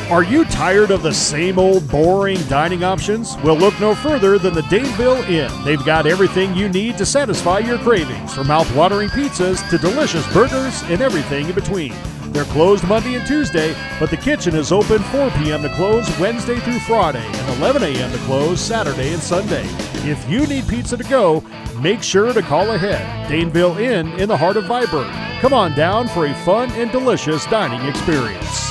Are you tired of the same old boring dining options? Well, look no further than the Daneville Inn. They've got everything you need to satisfy your cravings, from mouth-watering pizzas to delicious burgers and everything in between. They're closed Monday and Tuesday, but the kitchen is open 4 p.m. to close Wednesday through Friday and 11 a.m. to close Saturday and Sunday. If you need pizza to go, make sure to call ahead. Daneville Inn in the heart of Viborg. Come on down for a fun and delicious dining experience.